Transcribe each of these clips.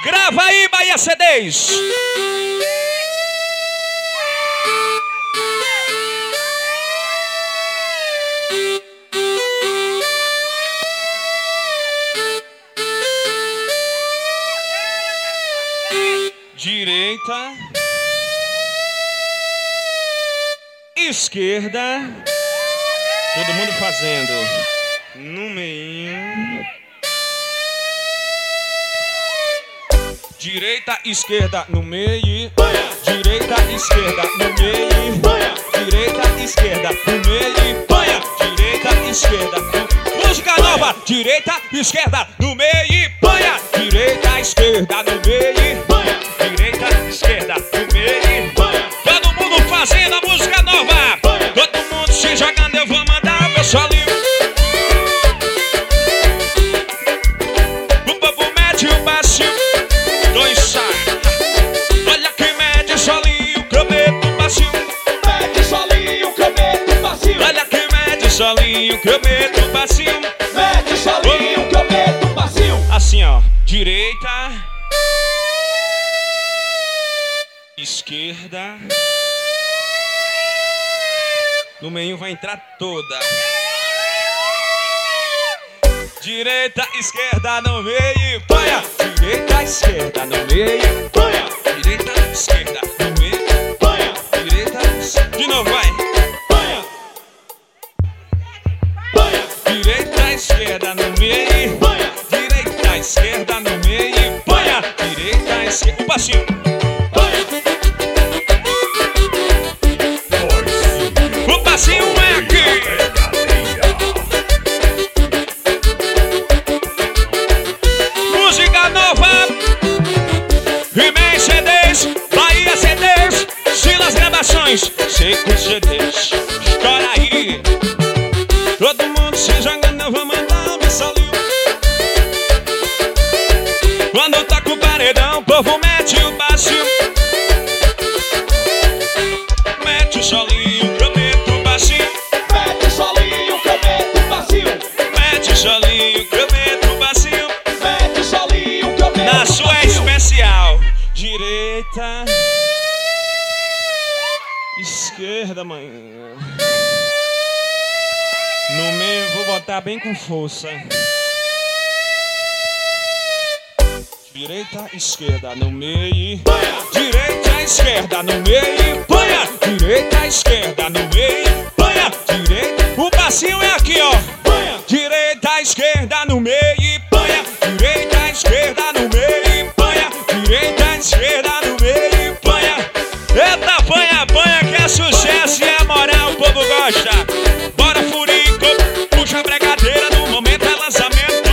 Grava aí, Bahia CDs. Direita, esquerda, todo mundo fazendo no meio. Direita, esquerda, no meio. Direita, esquerda, no meio. Direita, esquerda, no meio. Direita, esquerda, música nova. Direita, esquerda, no meio. Direita, esquerda, no meio. Direita, esquerda, no meio. Todo mundo fazendo a música nova. Todo mundo se jogando, eu vou mandar o meu solinho. O povo mete o passinho. Dois sai. Olha que mete solinho, que eu meto o passinho. Mete solinho, que eu meto o passinho. Olha que mete solinho, que eu meto o passinho. Mete solinho, que eu meto o passinho. Assim ó, direita, esquerda, no meio vai entrar toda. Direita, esquerda, no meio. Direita, esquerda, no meio. Direita, esquerda, no meio. Direita, de novo, vai. Direita, esquerda, no meio. Direita, esquerda, no meio. Direita, esquerda, um passinho. O passinho é aqui. Música nova. He-Man CDs, Bahia CDs, Silas Gravações, Seco CDs. Estoura aí. Todo mundo se jogando, eu vou mandar um solinho. Quando toca o paredão, o povo mete o passinho. Mete o solinho, que eu meto o passinho. Mete solinho, que eu meto o passinho. Mete o solinho, que eu meto o passinho. Mete solinho, que eu meto o passinho. Na sua especial. Direita, esquerda, manhã. No meio vou botar bem com força. Direita, esquerda, no meio. Direita, esquerda, no meio. Direita, esquerda, no meio. Direita, o passinho é aqui, ó. Direita, esquerda, no meio. Direita, esquerda, no meio. Direita, esquerda, no meio. Eita, panha, que é sucesso e é moral, o povo gosta. Bora, furico, puxa a bregadeira, no momento é lançamento.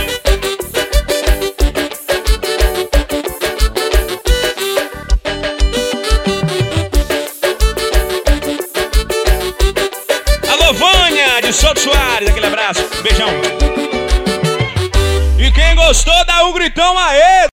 Alô, Vânia, de Souto Soares, aquele abraço, beijão. E quem gostou, dá um gritão aê!